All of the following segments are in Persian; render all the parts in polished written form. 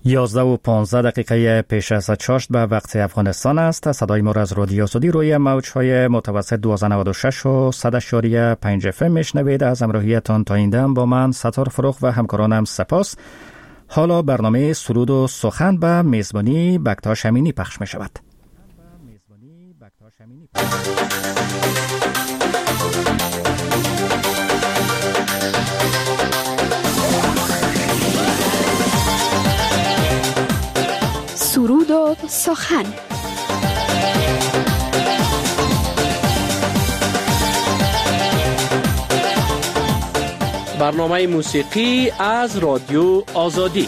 11:15 پیش از چاشت به وقت افغانستان است. صدای ما از رادیو آزادی روی موج‌های متوسط 1296 و 100.5 FM میشنوید. از همراهیتان تا این دم با من ستار فروغ و همکارانم سپاس. حالا برنامه سرود و سخن به میزبانی بکتاش امینی پخش می شود. سرود و سخن. برنامه موسیقی از رادیو آزادی.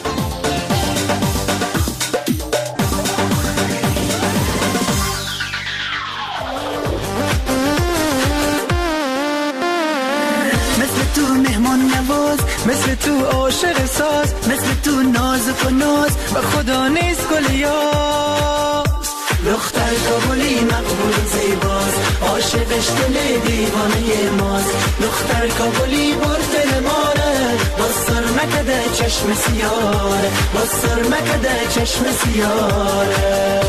مثل تو مهمان نواز، مثل تو عاشق ساز، مثل تو نازک و ناز و خدا نیست گلیاز. دختر کابلی مقبول زیباز، عاشقش دل دیوانه ماست. دختر کابلی بر دل ماره، باز سر مکده چشم سیاره، باز سر مکده چشم سیاره.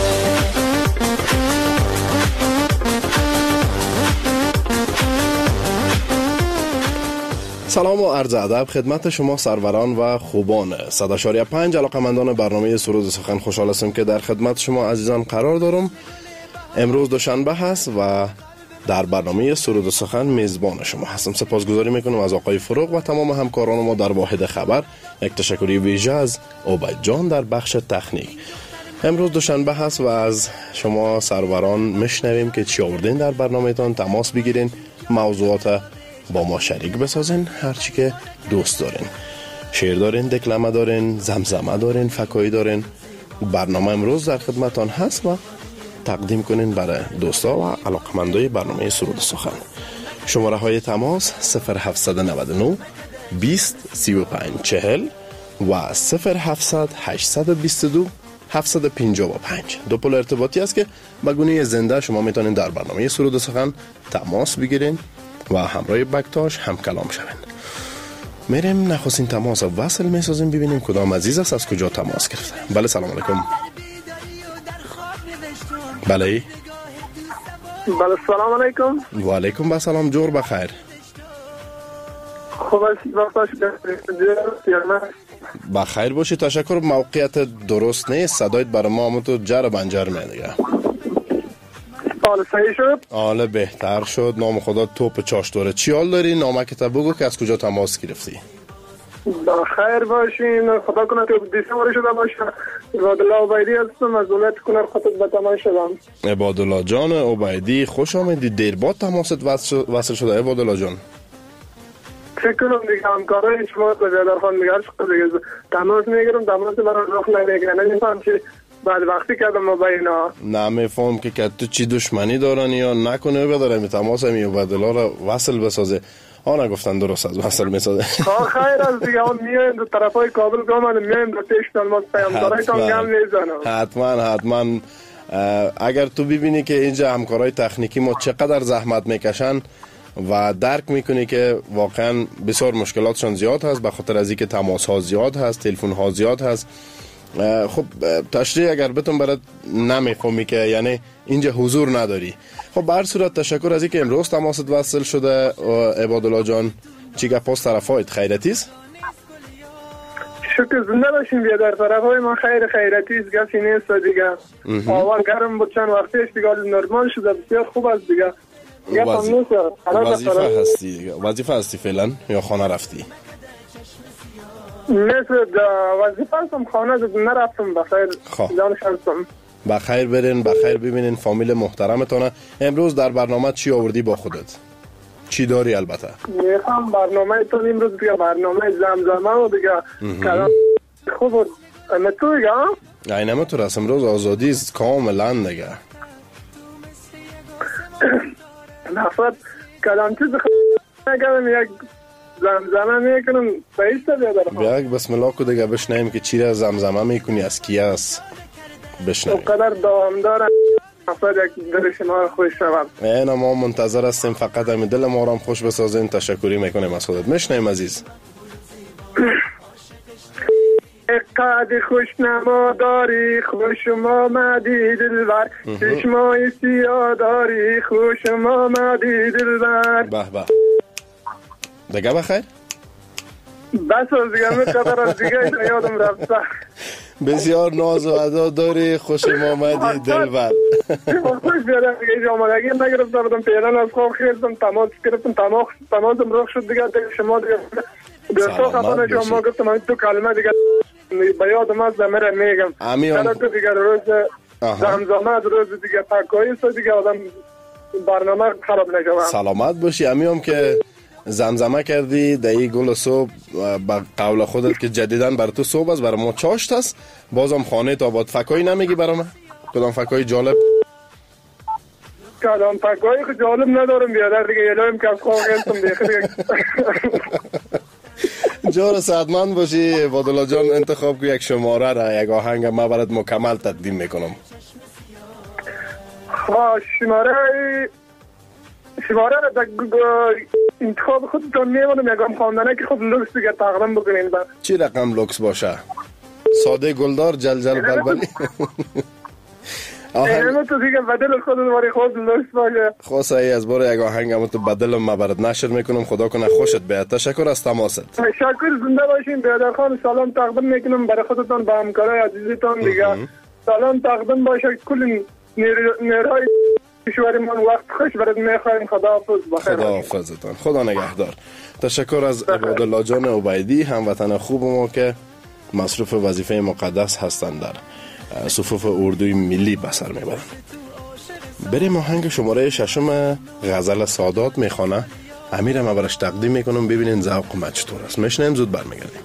سلام و عرض ادب خدمت شما سروران و خوبان 100.5 علاقمندان برنامه سرود و سخن. خوشحال هستم که در خدمت شما عزیزان قرار دارم. امروز دوشنبه هست و در برنامه سرود و سخن میزبان شما هستم. سپاسگزاری میکنم از آقای فروغ و تمام همکاران ما در واحد خبر. یک تشکری ویژه از عبید جان در بخش تکنیک. امروز دوشنبه هست و از شما سروران میشنویم که چی آوردین در برنامهتان. تماس بگیرین، موضوعات با ما شریک بسازین، هرچی که دوست دارین. شعر دارین، دکلمه دارین، زمزمه دارین، فکایی دارین. برنامه امروز در خدمتان هست و تقدیم کنین برای دوستا و علاقمندای برنامه سرود و سخن. شماره های تماس 0799 20 35 40 و 0700 822 755. دو پل ارتباطی است که به گونه زنده شما میتونین در برنامه سرود و سخن تماس بگیرین و همراه بکتاش هم کلام شوین. میریم نخستین تماس وصل میسازیم، ببینیم کدام عزیز است، از کجا تماس گرفته. بله سلام علیکم. بله سلام علیکم. و علیکم السلام. جور بخیر. خوب است بخیر بخیر باشی. تشکر. موقعیت درست نیست، صدایت برای ما هم تو جر بنجر میدگه. حال صحیح شد؟ حال بهتر شد. نام خدا توپ چاش داره. چی حال داری؟ نامکت بگو که از کجا تماس گرفتی. بخیر باشین. خدا کنه که دیسمبر شده باشه. عبادالله عبیدی هستم از ولایت کنر خطوط به تماس شدم. عبادالله جان عبیدی خوش آمدی. دیر بعد تماست وصل شده عبادالله جان. فکر کنم دیگه همکارای شما تو بیادرخان دیگه دیگه تماس میگیرم، تماس برای رخ نمیگیرن. نمیفهم چی بعد وقتی کردم ما با اینا نمیفهم که تو چی دشمنی دارن یا نکنه بداره می تماس می عبادالله را وصل بسازه. ها نگفتن درست از وصل میسازه. خیر از دیگه هم میایم دو طرفای کابل گامن میایم دو تیش تلماس پیامدارایتان گم میزنم. حتما اگر تو ببینی که اینجا همکارای تکنیکی ما چقدر زحمت میکشن و درک میکنی که واقعا بسیار مشکلاتشان زیاد هست به خاطر از اینکه تماس ها زیاد هست، تلفن ها زیاد هست. خب تشریح اگر بتون برات نمیفهمی که یعنی اینجا حضور نداری. خب به هر صورت تشکر از اینکه امروز تماست وصل شده. عبادالله جان چی گپ است؟ طرفایت خیرتی است؟ شکر زنده باشین. بیا در طرفای ما خیرتی است، گپی نیست دیگه. اول گرم بود چند وقتیش دیگه نرمال شده، بسیار خوب است دیگه. وظیفه هستی فعلا یا خانه رفتی؟ مثل وظیفه هستم، خانه نرفتم. بخیر جانش هستم. بخیر برین، بخیر ببینین فامیل محترمتانه. امروز در برنامه چی آوردی با خودت؟ چی داری؟ البته میخوام برنامه تو امروز دیگه برنامه زمزمه و دیگه کلام خوب بود. تو دیگه اینمه تو رسم روز آزادی است کاملا دیگه. نفرت کلام چیز نگم یک زمزمه میکنم بایسته بیادر. یک بسم الله کو دیگه بشنیم که چی را زمزمه میکنی، از کی است بشنیم. اونقدر دوام دارم نفرت یک دل شما رو خوش شوم. اینا ما منتظر هستیم، فقط همین دل ما رو خوش بسازین. تشکری میکنیم از خودت. میشنیم عزیز. قد خوشنما داری خوشم آمدی دلبر چشمای سیاه داری خوشم آمدی دلبر. به به دیگه بخیر. بس از دیگه میقدر از دیگه یادم رفته. بسیار ناز و ادا داری خوشم آمدی دلبر. خوش بیادم دیگه آمدگی نگرفته بودم پیران از خواب خیلتم تماس گرفتم تماسم رخ شد دیگه شما دیگه بیرتا خطانه شما گفتم همین 2 کلمه دیگه به یادم از دمیره میگم تو دیگه روز زمزمه روز دیگه تکایی است دیگه آدم برنامه خراب نشود. سلامت باشی. هم که زمزمه کردی دایی گل صبح با قول خودت که جدیدن بر تو صبح است، بر ما چاشت است. بازم خانه تا آباد فکایی نمیگی برای من؟ کدام فکایی جالب؟ کدام فکایی که جالب ندارم بیادر دیگه یلایم که از خواه گلتم دیگه. جار سعدمند باشی. وادلا جان انتخاب که یک شماره را یک آهنگ ما برات مکمل تقدیم میکنم. شماره را انتخاب خودتون میمونم یکم خواندنه که خود لوکس دیگه تقدیم بکنین. چی رقم لوکس باشه؟ ساده گلدار جلجل بلبلی. اینو تو دیگه بدل خودت باری خود لوکس باشه. خواسته ای از بار یک آهنگم تو بدلم ما برات نشر میکنم. خدا کنه خوشت بیاد. تشکر از تماست. تشکر. زنده باشین. بیادر خان سلام تقدیم میکنم برای خودتان به همکارای عزیزتان دیگه. سلام تقدیم باشه کل نیروهای کشورمان. وقت خوش برات میخوایم. خداحافظ. بخیر. خداحافظتان. خدا نگهدار. تشکر از عبادالله جان عبیدی هموطن خوب ما که مصروف وظیفه مقدس هستند در صفوف اردوی ملی به سر میبرند. بریم آهنگ شماره 6 غزل سادات میخوانه. امیر ما برش تقدیم میکنم ببینین ذوق ما چطور است. میشنیم زود برمیگردیم.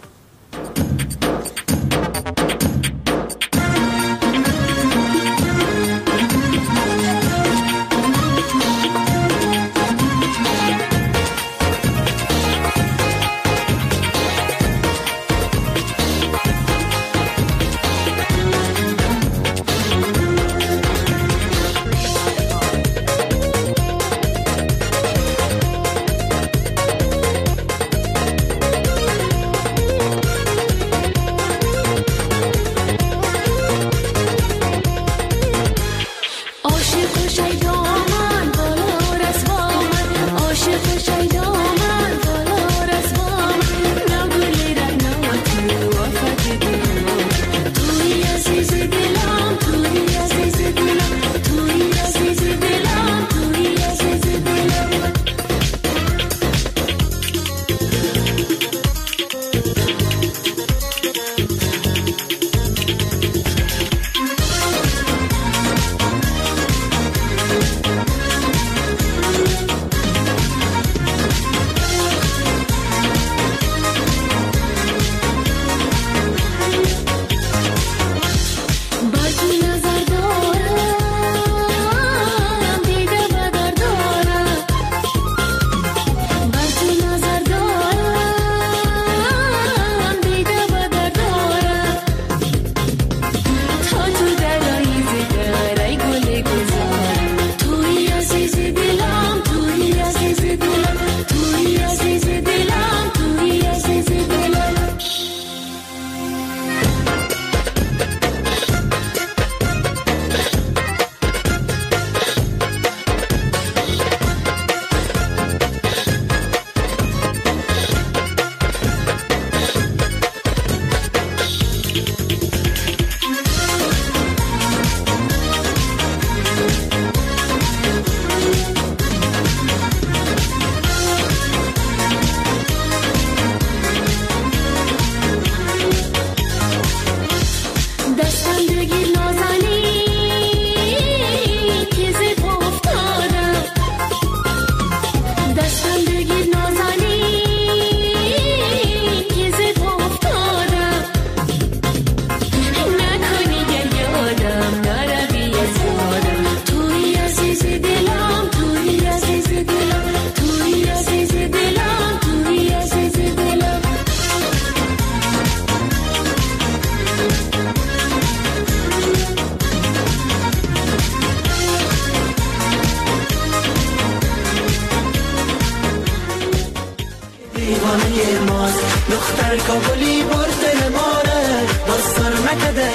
دیوانه ماست دختر کابلی برد دل ماره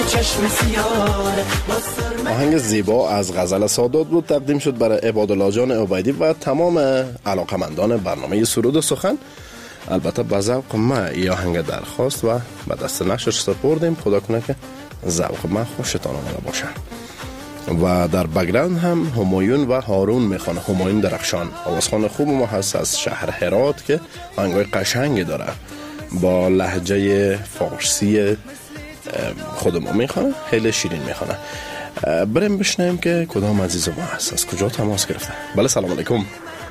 چشم سیاره. آهنگ زیبا از غزل سادات بود، تقدیم شد برای عبادالله جان عبیدی و تمام علاقمندان برنامه سرود و سخن. البته به ذوق ما این آهنگ درخواست و به دست نشرش سپردیم. خدا کنه که ذوق ما خوشتان آمده باشه. و در بگراند هم همایون و هارون میخوانه. همایون درخشان آوازخوان خوب ما هست از شهر هرات که آهنگای قشنگی داره، با لهجه فارسی خود ما میخوانه، خیلی شیرین میخوانه. بریم بشنیم که کدام عزیز ما هست، از کجا تماس گرفته. بله سلام علیکم.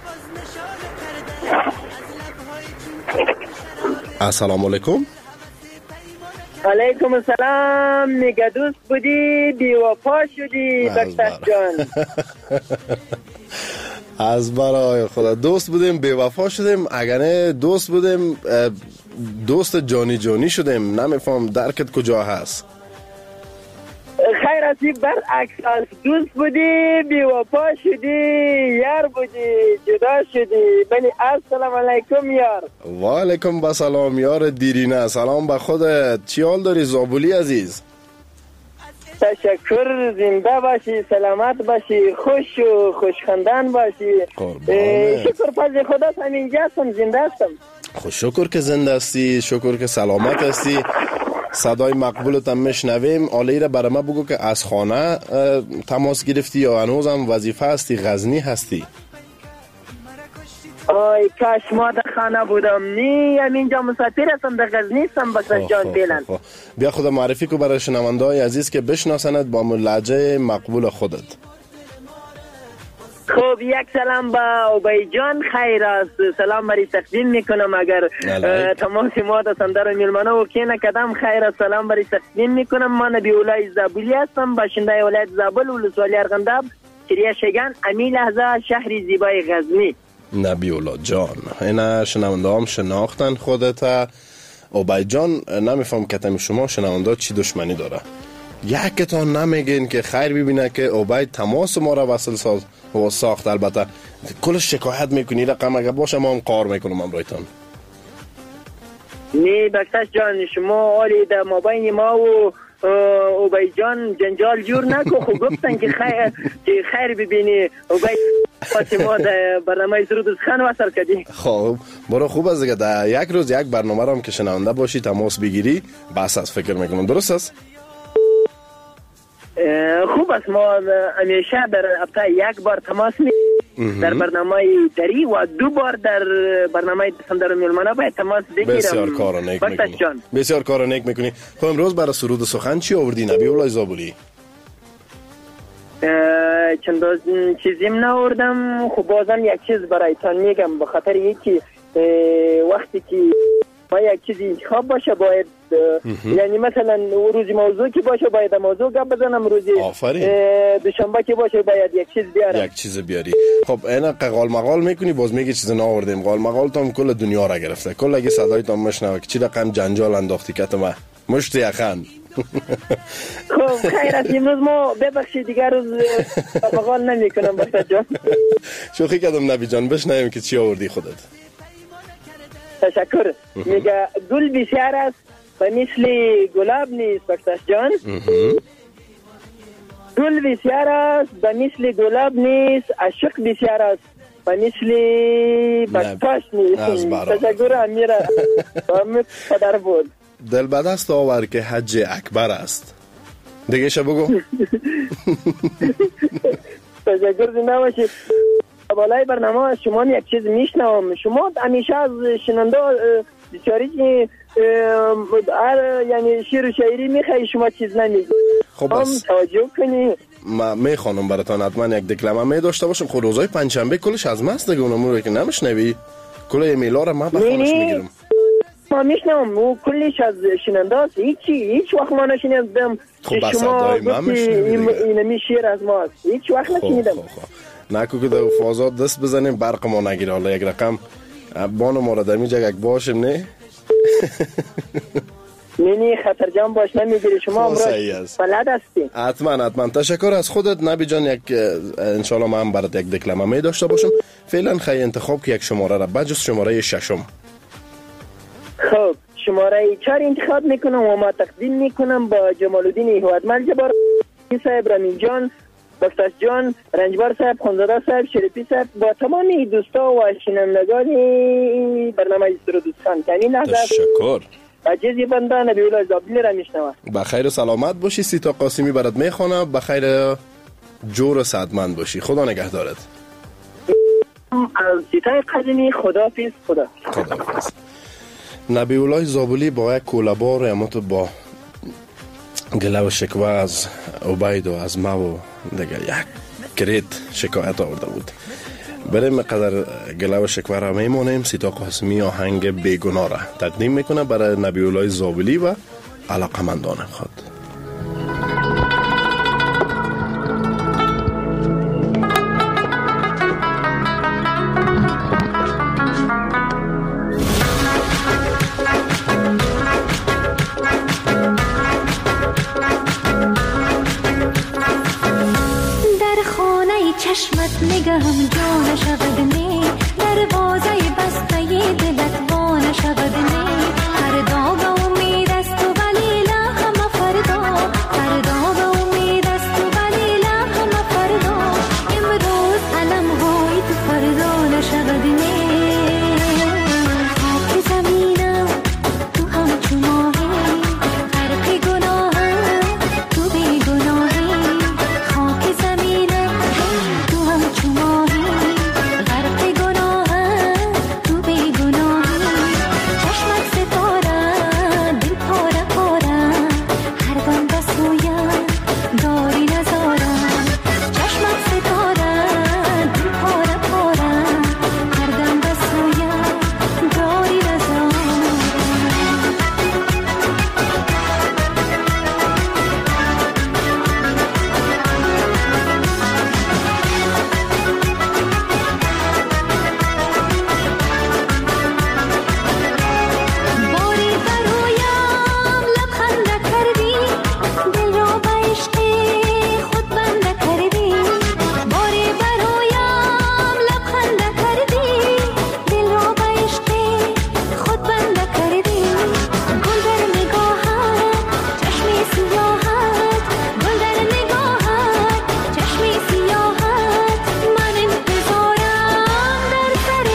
السلام علیکم. علیکم السلام. میگه دوست بودی بی وفا شدی بکتش جان. از برای خدا دوست بودیم بی وفا شدیم، اگر نه دوست بودیم دوست جانی جانی شدیم. نمیفهم درکت کجا هست. خیر اسی برعکس است. دوست بودی بی وفا شدی، یار بودی جدا شدی. بلی السلام علیکم یار. و علیکم بسلام یار دیرینه. سلام به خودت. چی حال داری زابولی عزیز؟ تشکر. زنده باشی، سلامت باشی، خوش و خوشخندان باشی. شکر فضل خدا همینجا هستم، زنده هستم. خوش شکر که زنده هستی، شکر که سلامت هستی. صدای مقبولت هم میشنویم. آلی را برای ما بگو که از خانه تماس گرفتی یا هنوز هم وظیفه هستی، غزنی هستی؟ آی کاش ما در خانه بودم. نی همینجا مسافر هستم، در غزنی هستم. بکتش جان فعلا. بیا خدا معرفی کو برای شنونده های عزیز که بشناسند با لهجه مقبول خودت. خب یک سلام با عبی جان خیر است. سلام بری تقدیم میکنم. اگر تماس ما در سندر میلمانه و که نکدم خیر است. سلام بری تقدیم میکنم. من نبی اولای زابولی هستم، باشنده ولایت زابل ولسوالی ارغنداب کریه شگان امی لحظه شهر زیبای غزنی. نبی اولا جان اینا شنونده هم شناختن خودت. عبی جان نمیفهم کتم شما شنونده چی دشمنی داره. یکتان نمیگین که خیر ببینه که عبی تماس ما را وصل ساخت. البته کل شکایت میکنی رقم اگر باشه ما هم قار میکنم امرایتان. نی بکتش جان شما آلی در مابین ما و عبی جان جنجال جور نکو. خب گفتن که خیر ببینی عبی ما در برنامه سرود و سخن وصل کردی. خب برو خوب است دیگه. در یک روز یک برنامه را هم که شنونده باشی تماس بگیری بس از فکر میکنم. درست است؟ خوب است. ما همیشه در هفته یک بار تماس میگیریم در برنامه دری و 2 بار در برنامه سندر میلمانه باید تماس بگیرم. بسیار کار نیک میکنی. بسیار کار نیک میکنی. خب امروز برای سرود سخن چی آوردی نبی اولای زابولی؟ چند چیزیم ناوردم. خب بازم یک چیز برایتان میگم، به خاطر یکی وقتی که ما یک چیزی انتخاب باشه باید یعنی مثلا روزی موضوع که باشه باید موضوع گپ بزنم، روزی دوشنبه که باشه باید یک چیز بیارم. یک چیز بیاری. خب اینا قال مقال میکنی باز میگی چیز ناوردیم. قال مقال تام کل دنیا را گرفته. کل اگه صدای تام مشنوه که چی رقم جنجال انداختی که ما مشت یخند. خب خیر است. امروز ما ببخشید دیگر روز مقال نمیکنم بکتش جان. شوخی کردم نبی جان. بشنویم که چی آوردی خودت. تشکر. میگه گل بسیار است و مثل گلاب نیست بکتش جان. گل بسیار است و مثل گلاب نیست، عشق بسیار است و مثل بکتش نیست. تشکر امیره و پدر بود. دل به دست آور که حج اکبر است. دیگه شو بگو. تشکر. زنده باشید. بالای برنامه شما یک چیز میشنوم. شما همیشه از شنونده بیچاری که یعنی شعر و شاعری میخوایی شما چیز نمیگی. خب بس توجه کنی. ما میخوانم براتون حتما یک دکلمه می داشته باشم. خب روزای پنجشنبه کلش از ماست دیگه. اونم رو که نمیشنوی کل ایمیلا رو ما بخونش میگیرم. ما میشنوم و کلش از شنونده است. هیچ وقت ما نشنیدم که شما گفتی اینمی شعر از ماست. هیچ وقت نشنیدم. نکو که در فازات دست بزنیم برق ما نگیره. حالا یک رقم بانو ما را در میجا یک باشیم نه. نینی خطر جان باش نمیگیری. شما امروز بلد هستی. حتما تشکر از خودت نبی جان. یک انشالله من برات یک دکلمه می داشته باشم. فعلا خیلی انتخاب که یک شماره را بجز شماره 6. خب شماره 4 انتخاب میکنم و ما تقدیم میکنم با جمال الدین هیوادمل جبار صاحب، رامین جان، بختاش جان، رنجبر صاحب، خانزاده صاحب، شریفی صاحب، با تمامی دوستا و شنوندگان برنامه سرود سخن. همین لحظه تشکر. عزیزی بنده نبی‌الله زابلی را میشنوم. بخیر و سلامت باشی. سیتا قاسمی برات میخوانه. بخیر جور و سعادتمند باشی. خدا نگهدارت. از سیتای قدیمی خداحافظ. خداحافظ. نبی‌الله زابلی با یک کولابار امات با گله و شکوه از عبید و از ما و دیگه یک کرید شکایت آورده بود. بریم قدر گله و شکوه را میمونیم. سیتا قاسمی آهنگ بیگناه را تقدیم میکنه برای نبی‌الله زابلی و علاقمندان خود. چشمت نگهم جا نشود نی، دروازه بسته دلت وا نشود نی. فردا به امید است و ولی لا همه فردا، فردا به امید است و ولی لا همه فردا. امروز علم های تو فردا نشود نی. خاک زمینم تو همچو ماهی، غرق گناهم تو بی گناهی. خاک زمینم تو همچو ماهی، غرق گناهم تو بی گناهی. چشمت ستاره دل پاره پاره، هر دم به سویم داری نزارم. چشمت ستاره دل پاره پاره، هر دم به سویم داری نزارم. باری برویم لبخنده کردی، دل را به عشق خود بنده کردی. باری برویم لبخنده کردی، دل را به عشق خود بنده کردی. گل در نگاهت چشمی سیاهت، گل در نگاهت چشمی سیاهت. من انتظارم در سر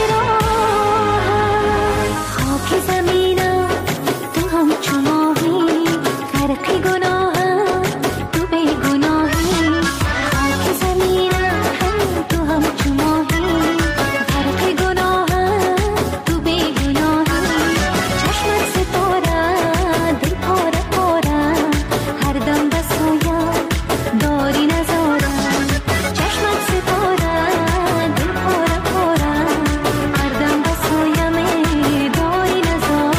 راهت. خاک زمینم تو همچو ماهی، غرق گناهم تو بی گناهی. خاک زمینم تو همچو ماهی، غرق گناهم تو بی گناهی. چشمت ستاره دل پاره پاره، هر دم به سویم داری نزارم. چشمت ستاره دل پاره پاره، هر دم به سویم داری نزارم.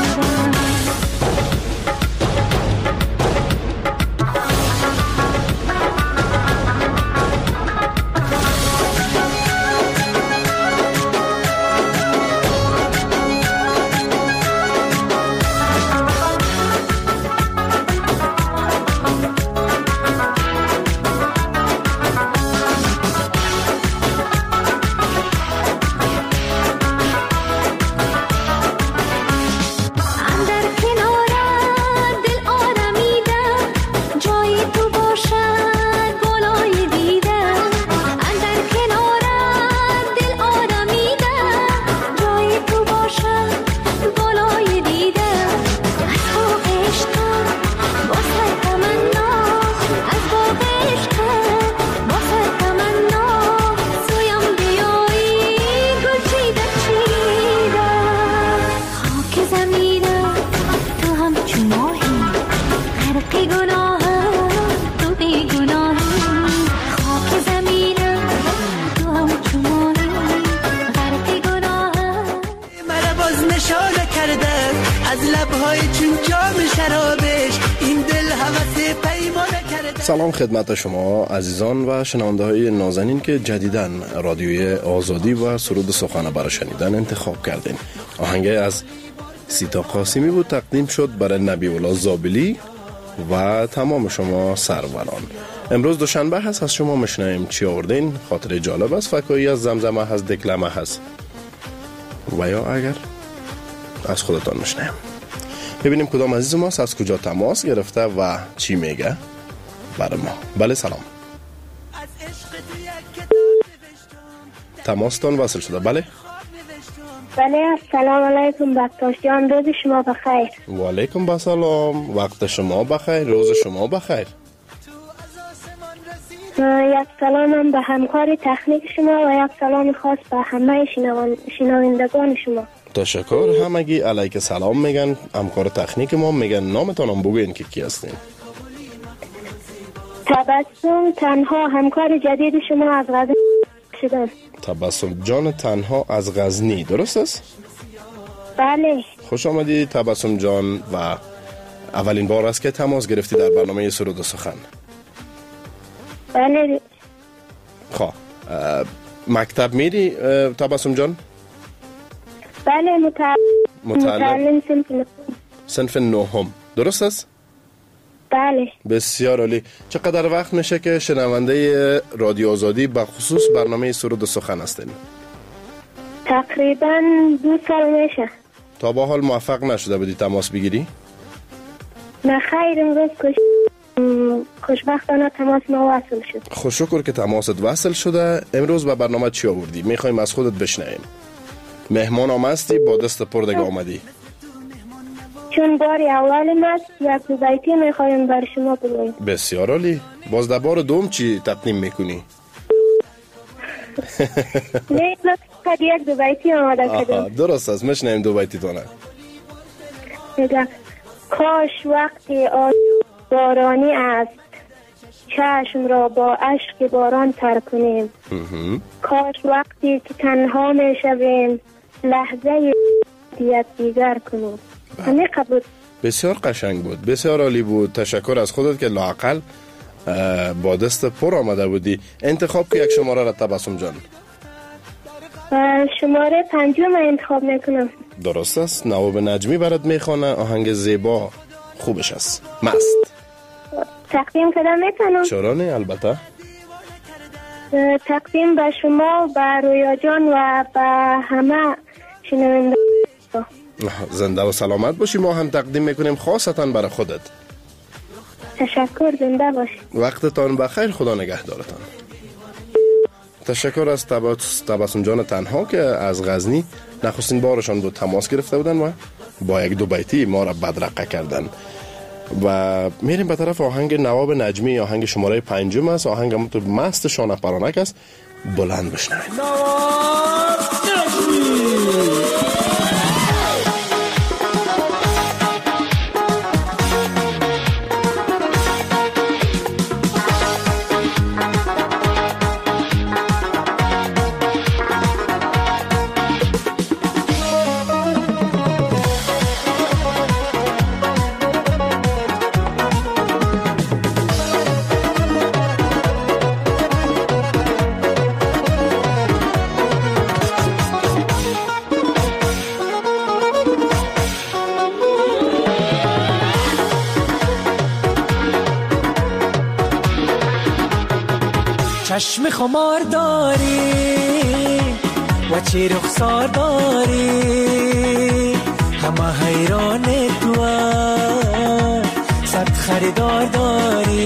اندر کنارت دل آرمیدم، جای تو باشد بالای دیدم. اندر کنارت دل آرمیدم، جای تو باشد بالای دیدم. از باغ عشقم با سر تمنا، از باغ عشقم با سر تمنا. سویم بیایی گل چیده چیده. خاک زمینم تو همچو ماهی، غرق گناهم تو بی گناهی. خاک زمینم تو همچو ماهی، غرق گناهم. مرا باز نشانه کرده از لبهای چون جام شرابش، این دل هوس پیمانه کرده. سلام خدمت شما عزیزان و شنونده های نازنین که جدیداً رادیوی آزادی و سرود سخن برای شنیدن انتخاب کردین. آهنگ از سیتا قاسمی بود، تقدیم شد برای نبی‌الله زابلی و تمام شما سروران. امروز دوشنبه هست، از شما مشنویم چی آوردین. خاطر جالب است، فکایی از زمزمه هست، دکلمه هست و یا اگر از خودتان مشنویم. ببینیم کدام عزیز ماست، از کجا تماس گرفته و چی میگه برای ما. بله سلام. تماستان وصل شده. بله بله السلام علیکم بکتاش جان، روز شما بخیر. و علیکم السلام، وقت شما بخیر، روز شما بخیر. یک سلام به همکار تکنیک شما و یک سلام خاص به همه شنوندگان شما. تشکر. همگی علیک سلام میگن. همکار تکنیک ما میگن نامتان هم بگوین که کی هستین. تبسم تنها همکار جدید شما از غزنی شدم. تبسم جان تنها از غزنی، درست است؟ بله. خوش آمدی تبسم جان و اولین بار است که تماس گرفتی در برنامه سرود و سخن. بله. خواه مکتب میری تبسم جان؟ بله متعلم صنف نهم، درست است؟ بله. بسیار عالی. چقدر وقت میشه که شنونده رادیو آزادی به خصوص برنامه سرود و سخن هستین؟ تقریبا 2 سال میشه. تا با حال موفق نشده بودی تماس بگیری؟ نه خیر، امروز خوشبختانه تماس ما وصل شد. خوششکر که تماست وصل شده. امروز به برنامه چی آوردی؟ میخوایم از خودت بشنویم. مهمان آمستی با دست پر دیگه آمدی؟ چون باری اولم است یک دو بیتی میخوایم بر شما بگویم. بسیار عالی. باز در بار دوم چی تقدیم میکنی؟ نه فقط یک دو بیتی آماده کردم. درست است، میشنویم دو بیتی تونه. میگم کاش وقتی بارانی است چشم را با اشک باران تر کنیم. کاش وقتی که تنها میشویم لحظه دیگر کنیم. همه قبول. بسیار قشنگ بود، بسیار عالی بود. تشکر از خودت که لااقل با دست پر آمده بودی. انتخاب که یک شماره را تبسم جان. شماره 5 انتخاب میکنم. درست است. نواب نجمی برات میخوانه. آهنگ زیبا خوبش است. مست. تقدیم کردم میتونم؟ چرا نه، البته. تقدیم به شما، به رویا جان و به همه شنونده. زنده و سلامت باشی. ما هم تقدیم میکنیم خاصتا برای خودت. تشکر، زنده باشی. وقتتان بخیر، خدا نگهدارتان. تشکر از تبسم جان تنها که از غزنی نخستین بارشان بود تماس گرفته بودن و با یک دو بیتی ما را بدرقه کردن. و میریم به طرف آهنگ نواب نجمی. آهنگ شماره 5 است. آهنگ همونطور مست شانه پرانک است. بلند بشنوید. نواب نجمی. چشم خمار داری و چه رخسار داری، همه حیران تو، صد خریدار داری،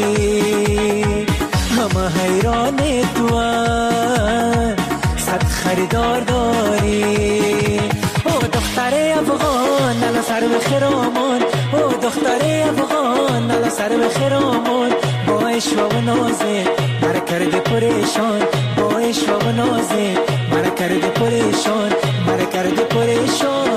همه حیران تو، صد خریدار داری. او دختر افغان نلا سر به خرامان، او دختر افغان نلا سر به خرامان، با عشق و نازه مرا کرده پریشان، با عشق و نازه مرا کرده پریشان، مرا کرده پریشان.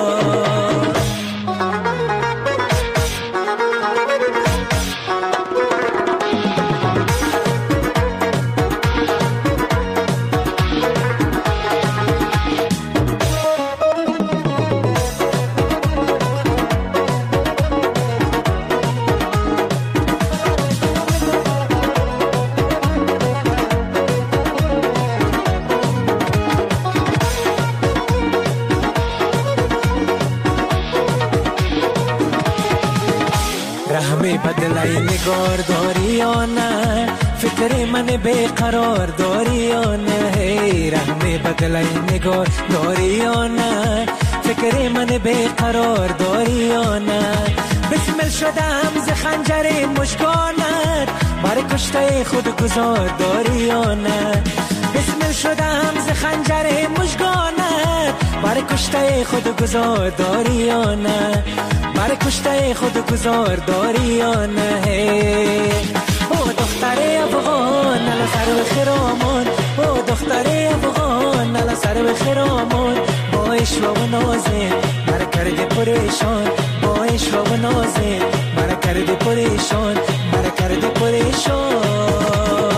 بدلای نگار داری یا نه، فکر من بیقرار داری یا نه، رحم بدلای نگار داری یا نه، فکر من بیقرار داری یا نه؟ بسمل شدم ز خنجر مژگانت، برای کشته خود گذار داری یا نه؟ بسمل شدم ز خنجر مژگانت، برای کشته خود گذار داری یا نه؟ برای کشته خود گذار داری یا نه؟ او دختر افغان نلا سر به خرامان، او دختر افغان نلا سر به خرامان، با عشق و نازه مرا کرده پریشان، با عشق و نازه مرا کرده پریشان، مرا کرده پریشان.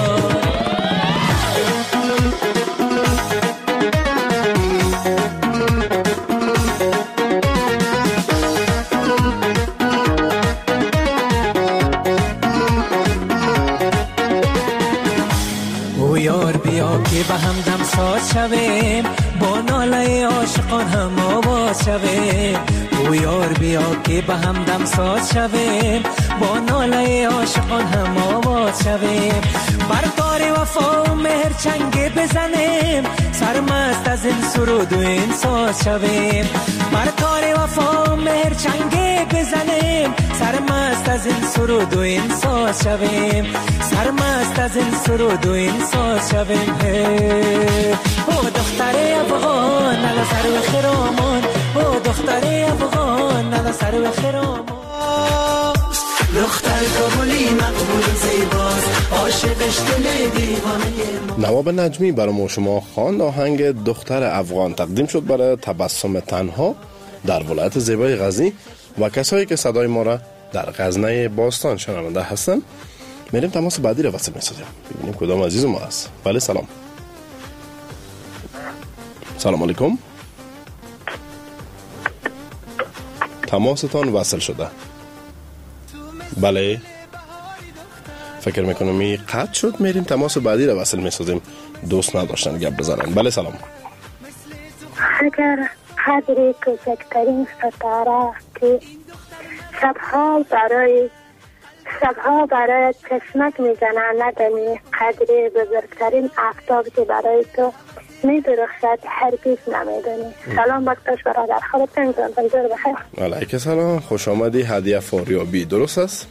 که به هم دم ساز شویم، با ناله عاشقان هم آواز شویم. او یار بیا که به هم دم ساز شویم، با ناله عاشقان هم آواز شویم. بر تار وفا و مهر چنگ بزنیم، سرمست از این سرود و این ساز شویم. بر تار وفا و مهر چنگ بزنیم، سرمست از این سرود و این ساز شویم. سرمست از این سرود و این ساز شویم. او دختر افغان نلا سر به خرامان، او دختر افغان نلا سر به خرامان. دختر کابلی مقبول زیباست، عاشقش دل دیوانه. نواب نجمی برای شما خواند آهنگ دختر افغان، تقدیم شد برای تبسم تنها در ولایت زیبای غزنی و کسایی که صدای ما را در غزنه باستان شنونده هستند. میریم تماس بعدی را وصل می‌سازیم، ببینیم کدام عزیز ما است. بله سلام. سلام علیکم. تماستان وصل شده. بله فکر میکنم این قطع شد. میریم تماس بعدی را وصل می‌سازیم، دوست نداشتن گپ بزنن. بله سلام. اگر قدری کوچکترین ستاره که شبها برای چشمک میزنن ندانی، قدری بزرگترین آفتاب که برای تو میدرخشد هرگز نمیدانی. سلام بکتاش برادر، خودت انجام بزرگ بخیر. علیکم سلام، خوش آمدی. هدیه فاریابی درست است؟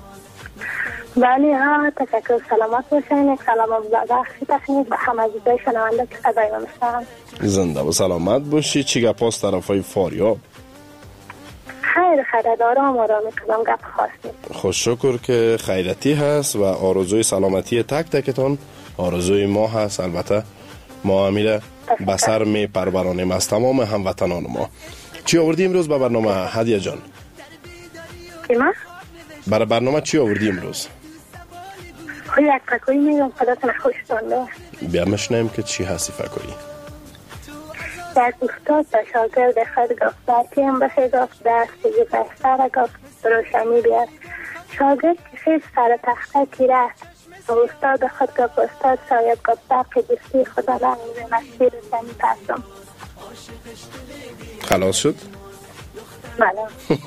بله ها، تشکر. سلامت باشین. یک سلام بخشی تخنیک به همه عزیزای شنونده که صدای ما میشنون. زنده و سلامت باشی. چی گپ است طرفای فاریاب؟ خیر آرام میکنم، گپ خاص نیست. خوش شکر که خیرتی هست و آرزوی سلامتی تک تکتان آرزوی ما هست. البته ما امیره بسر می پرورانیم از تمام هموطنان ما. چی آوردی امروز به برنامه هدیه جان؟ ما؟ برای برنامه چی آوردی امروز؟ یک فکوی میگم خداتون خوش دانده. بیا مشنیم که چی هستی فکوی؟ یک استاد تا شاگرد خود گفت برکیم بخی گفت دستی بستر گفت روشنی بیاد. شاگرد که خیز سر تخته کی رفت و استاد خود گفت استاد شاید گفت باقی دوستی خدا لحظه مسیر روشنی پسم. خلاص شد؟ بله.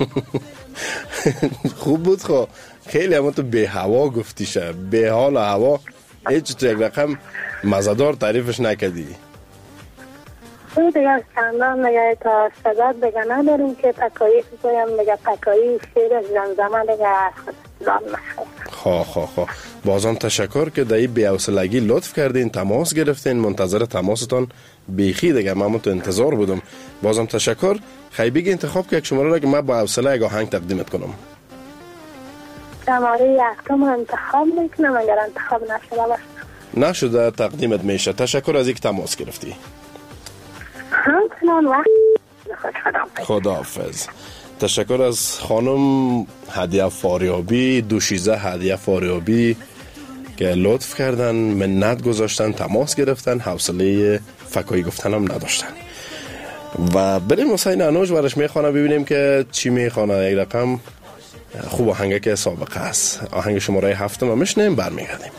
خوب بود. خب خیلی همون تو به هوا گفتی شه، به حال هوا هیچ تو یک رقم مزدار تعریفش نکدی. او دیگه چندان نگه تا سبب بگه نداریم که پکایی بگویم نگه پکایی شیر زمزمه نگه خودان نخیر. خواه بازم تشکر که دایی بی‌حوصلگی لطف کردین، تماس گرفتین. منتظر تماستان بیخی دیگه، من تو انتظار بودم. بازم تشکر. خیلی بگی انتخاب که یک شماره را که من با حوصله یک آهنگ تقدیمت کنم. شماره یکم انتخاب میکنم، اگر انتخاب نشده تقدیمت میشه. تشکر از اینکه تماس گرفتی. همچنان وقت. خداحافظ. تشکر از خانم هدیه فاریابی، دوشیزه هدیه فاریابی که لطف کردن، منت گذاشتن، تماس گرفتن، حوصله فکایی گفتن هم نداشتن. و بریم حسین انوش برش میخوانه ببینیم که چی میخوانه. یک رقم خوب آهنگه که سابقه است. آهنگ شماره 7 ما میشنیم، برمیگردیم.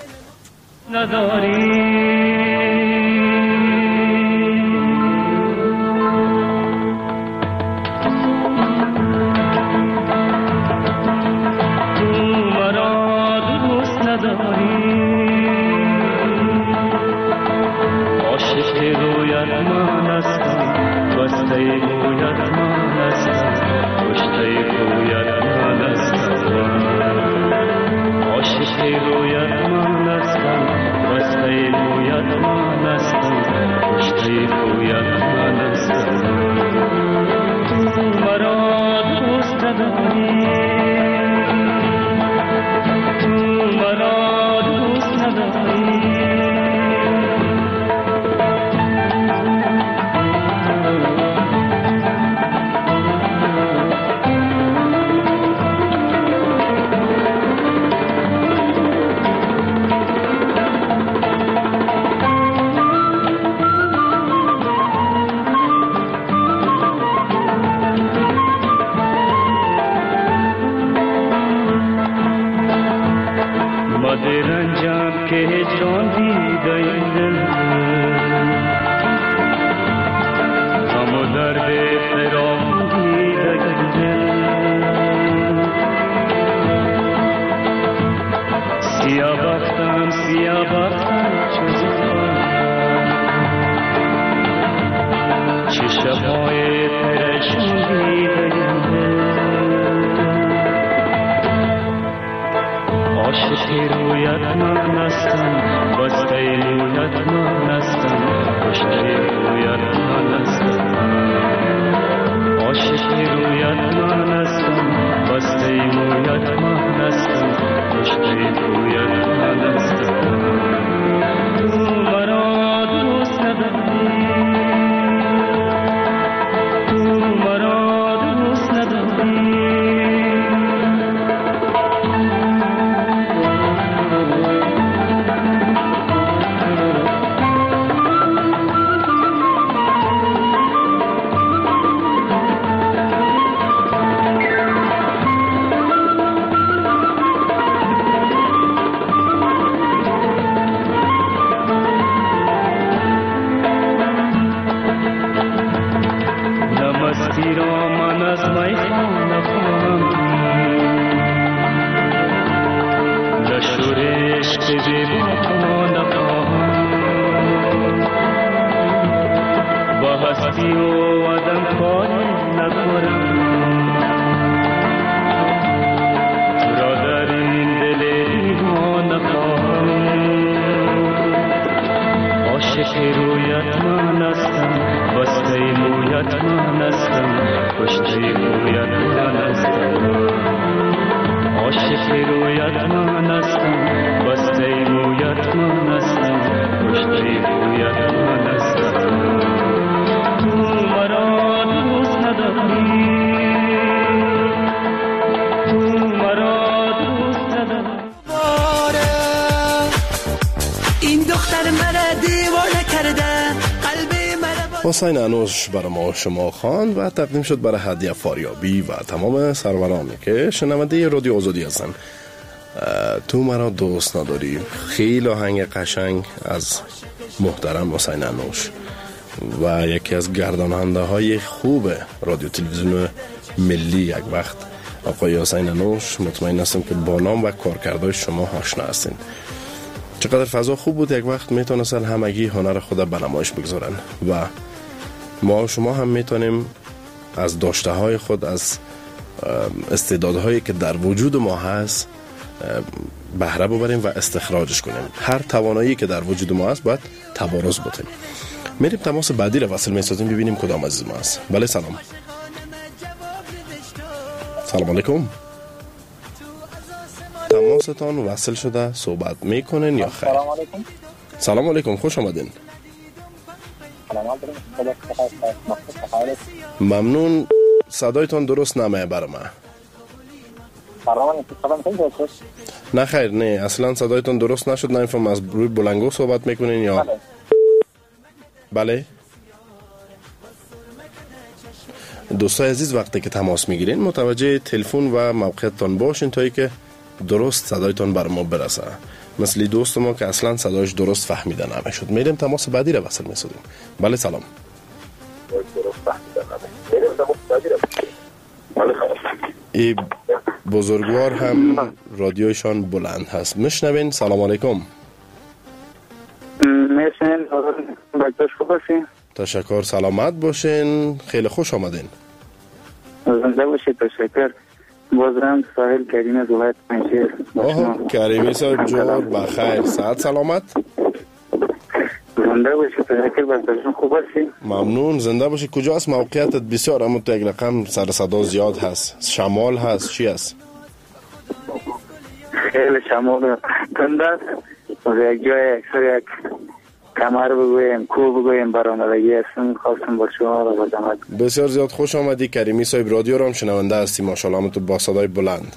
عاشق رویت من هستم، بسته رویت عاشقی رویت من هستم بسته مویت من هستم کشته رویت من هستم عاشقی رویت من هستم بسته مویت من هستم کشته رویت من هستم تو مرا دوست نداری حسین انوش برای ما شما خواند و تقدیم شد برای هدیه فاریابی و تمام سرورانی که شنونده رادیو آزادی هستن. تو مرا دوست نداری، خیلی آهنگ قشنگ از محترم حسین انوش و یکی از گرداننده های خوب رادیو تلویزیون ملی یک وقت آقای حسین انوش. مطمئن هستم که با نام و کارکردهای شما آشنا هستین. چقدر فضا خوب بود، یک وقت میتونستن همگی هنر خود به نمایش بگذارن و ما و شما هم میتونیم از داشته های خود، از استعدادهایی که در وجود ما هست بهره ببریم و استخراجش کنیم. هر توانایی که در وجود ما هست باید تبارز بتیم. میریم تماس بعدی رو وصل میسازیم ببینیم کدام عزیز ما هست. بله سلام. سلام علیکم. تماستان وصل شده، صحبت میکنین یا خیر؟ سلام علیکم. سلام علیکم، خوش آمدین. ممنون. صدایتان درست نمیه برای من. نه خیر، نه اصلا صدایتان درست نشد. نمیفهم از روی بلنگو صحبت میکنین یا بله. دوستای عزیز وقتی که تماس میگیرین متوجه تلفن و موقعیتتان باشین تا اینکه درست صدایتان بر ما برسه. مثل دوست ما که اصلا صدایش درست فهمیده نمیشد. میریم تماس بعدی رو وصل میسازیم. بله سلام. ای بزرگوار هم رادیوشان بلند هست. میشنوین؟ سلام علیکم. میشنوین؟ بچه‌ش خوب باشین؟ تشکر، سلامت باشین. خیلی خوش آمدین. زنده باشید. تشکر. بازم ساحل کریم از ولایت پنجشیر. آها کریمی صاحب جور بخیر، صحت سلامت. زنده باشید. تشکر. بچه‌شون خوب هستین؟ ممنون. زنده باشید. کجاست موقعیتت؟ بسیار اما تو یک رقم سر صدا زیاد هست. شمال هست چی هست؟ خیلی شمال تند است. یک جای اکثر یک کمر بگویم، کو بگویم برآمدگی هستم. خواستم با شما رو بازم. بسیار زیاد خوش آمدی کریمی صاحب. رادیو رو هم شنونده هستی ماشاءالله تو با صدای بلند.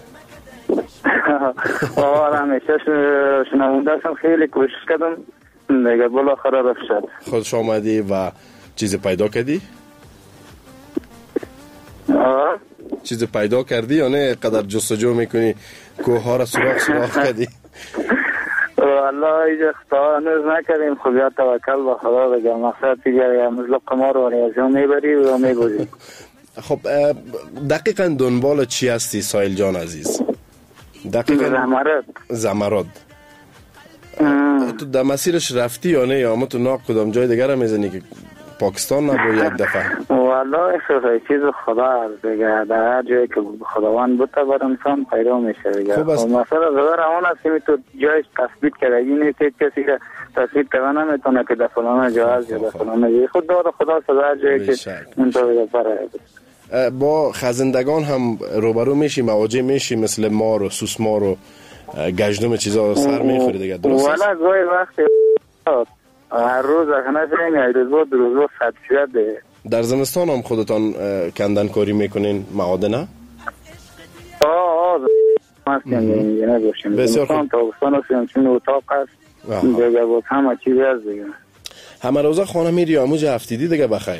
آره همیشه شنونده هستم. خیلی کوشش کردم دیگه بالاخره رفت شد. خوش آمدی و چیز پیدا کردی؟ چیز پیدا کردی یا نه قدر جستجو میکنی کوه ها را سراغ کردی؟ والله اینجا هنوز نکردیم. خب یا توکل به خدا بگم. مقصد دیگه مثل قمار و نیازیون میبری و میبودی. خب دقیقا دنبال چی هستی سایل جان عزیز؟ دقیقا زمرد. تو در مسیرش رفتی یا نه یا اما تو ناق کدام جای دیگر هم میزنی که پاکستان نبود یک دفعه؟ والله والا چیز خدا هست دیگه، در هر جایی که خداوند بوده بر انسان پیدا میشه دیگه. خوب است. مثلا زده روان است که تو جایش تثبیت کردگی نیست، کسی که تثبیت کنه نمیتونه که در فلانه جا هست یا در فلانه جایی. خود داد خدا است در هر جایی که اینطور بره. با خزندگان هم روبرو میشی، مواجه میشی، مثل مار و سوسمار و گژدم چیزا سر میخوری دیگه، درست است؟ والا گاهی وقت هر روز اخنه فرمی روز با دو روز با خط شده. در زمستان هم خودتان کندن کاری میکنین معاده نه؟ بسیار خوب. تابستان هستیم چون اتاق هست دیگه بود همه چیزی هست دیگه. همه روزه خانه میری آموز هفتیدی دیگه بخیر؟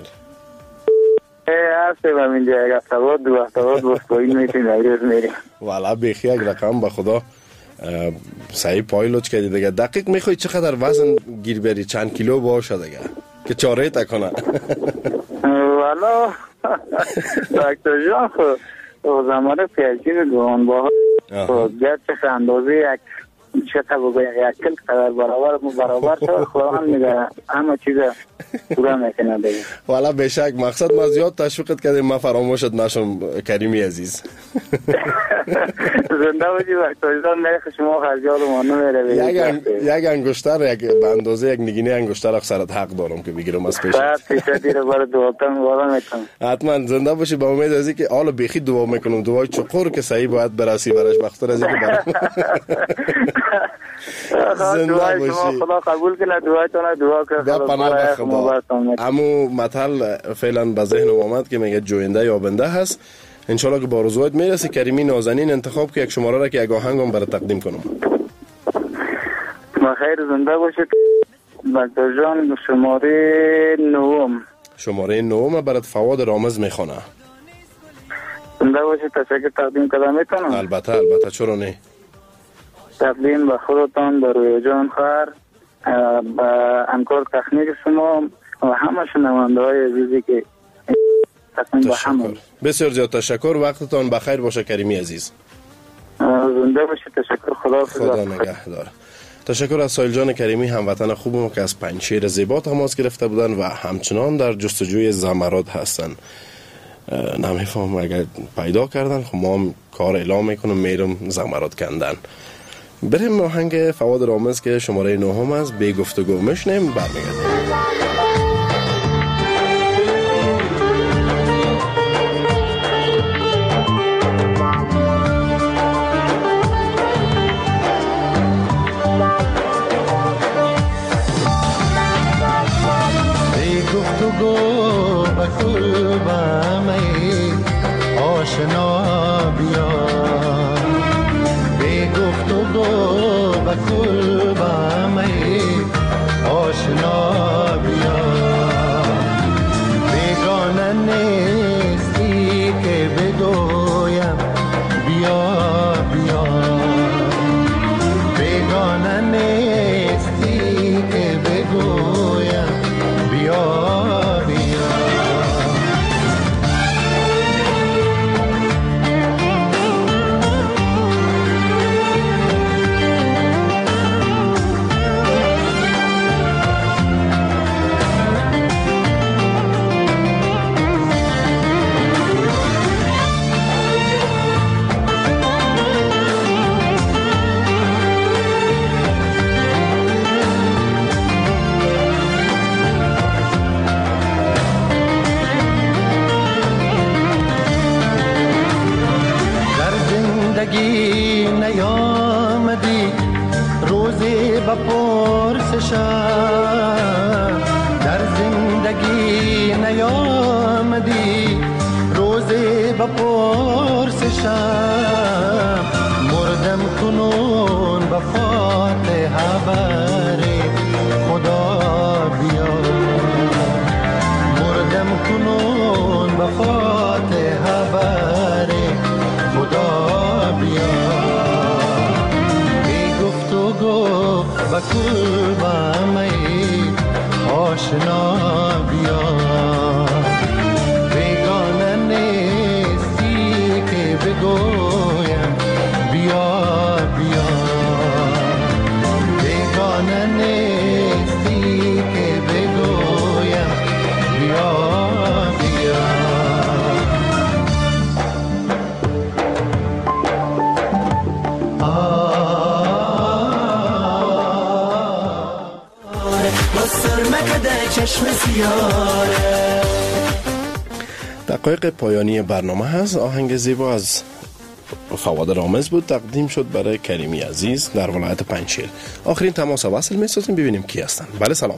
هستیم هم اینجا یک هفتواد دو هفتواد بسپایی میتونیم روز میریم. والا بیخی یک رقم به خدا صحیح پایلوچ کردی دیگه. دقیق میخوای چقدر وزن گیر بری، چند کیلو باشه دیگه که چاره تکنه؟ والا دکتر جان خود زمانه پیچین گوان با گرچه اندازه یک چطور بگویم یک کل قدر برابر شد خواهان میگه همه چیز پورا میکنه دیگه. والا بشک مقصد ما زیاد تشویقت کردیم ما فراموشت نشم کریمی عزیز. زنده بودی وقت جان نرخ شما خرجال ما نمیره. یک انگشتر به اندازه یک نگینه انگشتر سرت حق دارم که بگیرم از پیش. بعد پیشه دیره برای دواتن وارا میکنم. حتما زنده باشی با امید از اینکه حالا بیخی دعا میکنم، دعای چقور که صحیح باید برسی برش بختر از اینکه برام. دعای شما خدا قبول کنه، دعایتون دعا کنه. بیا پناه خدا. امو مثل فعلا به ذهنم آمد که میگه جوینده یابنده هست. انشالله که با روزوایت میرسی کریمی نازنین انتخاب که یک شماره را که یک آهنگم برای تقدیم کنم. بخیر زنده باشید دکتر جان. شماره 9 برات فواد رامز میخونه. زنده باشید. تشکر. تقدیم کدام میتونم؟ البته چرا نه. تقدیم به خودتان، به روی جان خر، به همکار تکنیک شما و همه شنونده های عزیزی که بسیار زیاد تشکر. وقتتان بخیر باشه کریمی عزیز. زنده باشید. تشکر. خدا نگهدار. تشکر از سایل جان کریمی هموطن خوبم که از پنجشیر زیبا تماس گرفته بودن و همچنان در جستجوی زمرد هستن. نمیفهم اگر پیدا کردن خب ما هم کار اعلام میکنم میرم زمرد کندن. بریم آهنگ فواد رامز که شماره 9 است بی گفتگو میشنیم برمیگردیم. آشنا بیا بی گفتگو بکل با می آشنا بیا بیگانه نیستی که بگویم بیا بیا بیگانه نیستی که بگویم بیا نیامدی روزی با پرسشم در زندگی نیامدی روزی با پرسشم مردم کنون با فاتحه بری خدا بیا مردم کنون با فاتحه بری خدا بیا با کل با می آشنا بیا بیگانه نیستی که بگویم بیا بیا بیگانه نیستی که بگویم بیا بیا سرمه کده چشم سیاره. دقایق پایانی برنامه هست. آهنگ زیبا از فواد رامز بود، تقدیم شد برای کریمی عزیز در ولایت پنجشیر. آخرین تماس وصل می‌سازیم ببینیم کی هستن. بله سلام.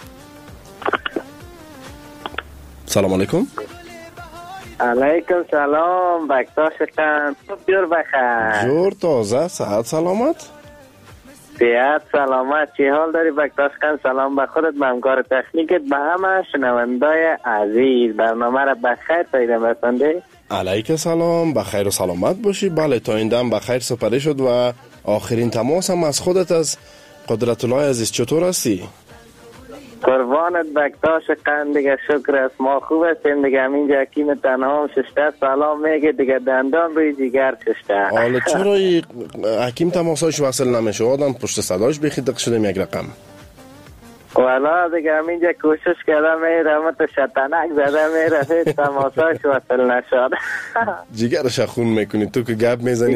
سلام علیکم. علیکم سلام. بکتاش کن جور بخیر. جور تازه، صحت سلامت. صحت سلامت. چی حال داری بکتاش کن؟ سلام به خودت، به همکار تکنیکت، به همه شنوندای عزیز. برنامه را بخیر تایید رسانده. علیک سلام، بخیر و سلامت باشی. بله تا این دم بخیر سپری شد و آخرین تماس هم از خودت از قدرت الله عزیز. چطور هستی؟ قربانت بکتاش قند دیگه، شکر است ما خوب هستیم دیگه. همینجا حکیم تنها هم ششته سلام میگه دیگه، دندان روی جگر ششته. حالا چرا حکیم تماساش وصل نمیشه؟ آدم پشت صداش بخیدق شدیم یک رقم. والا دیگه همینجا کوشش کردم میره اما تو شطنک زده میره هیچ تماساش وصل نشد. جگرش خون میکنی تو که گپ میزنی.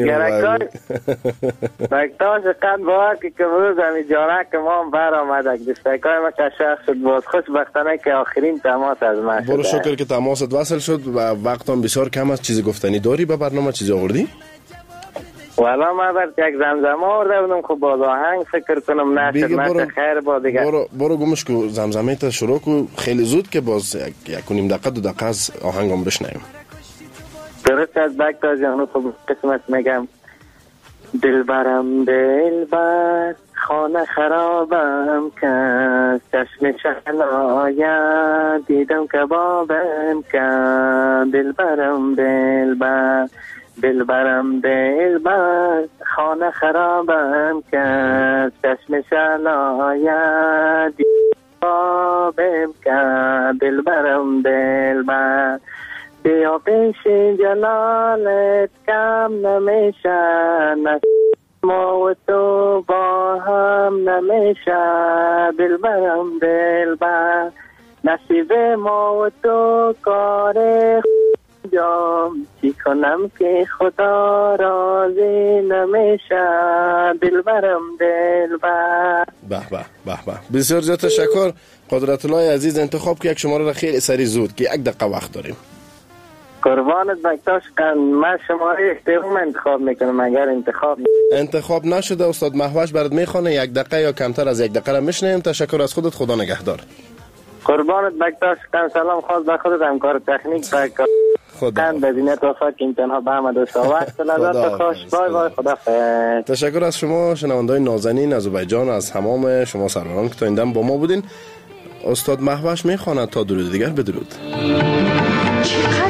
بکتاش قند با که کمروز همی جانه که ما هم بر آمده دستکای ما کشخ شد. باز خوشبختانه که آخرین تماس از ما شده. برو شکر که تماست وصل شد و وقت هم بسیار کم است. چیزی گفتنی داری به برنامه؟ چیزی آوردی؟ والا ما برد یک زمزمه آورده بودم، خب باز آهنگ فکر کنم نشد خیر با دیگه. برو گمش کو زمزمه تا شروع کو خیلی زود که باز یک و نیم دقیقه دو دقیقه از آهنگم بشنویم. درست از بکتا جانو خب قسمت میگم. دلبرم دلبر خانه خرابم کرد، چشم شهنایا دیدم کبابم کرد. دلبرم دلبر دلبرم دلبر خانه خرابم کرد، چشم شهنایا دیدم کبابم کرد. دلبرم دلبر بیا پیش جلالت کم نمیشه، ما و تو با هم نمیشه. دلبرم دلبر نصیب ما و تو کار جام، چی کنم که خدا راضی نمیشه. دلبرم دلبر. به به به به. بسیار زیاد تشکر قدرت الله عزیز. انتخاب که یک شماره را خیلی سری زود که یک دقیقه وقت داریم. قربانت بکتاش کن. من شماره اشتباه انتخاب میکنم. اگر انتخاب نشده استاد محوش برات میخونه. یک دقیقه یا کمتر از یک دقیقه را میشنیم. تشکر از خودت. خدا نگهدار. قربانت بکتاش کن. سلام خاص به خودت، همکار تکنیک خدا بزینت وفاق این تنها به همه دوستا وقت لذت خوش. بای بای. خدا خیر. تشکر از شما شنوندای نازنین آذربایجان، از همام شما سروران که تا این دم با ما بودین. استاد محوش میخواند تا درود دیگر. بدرود.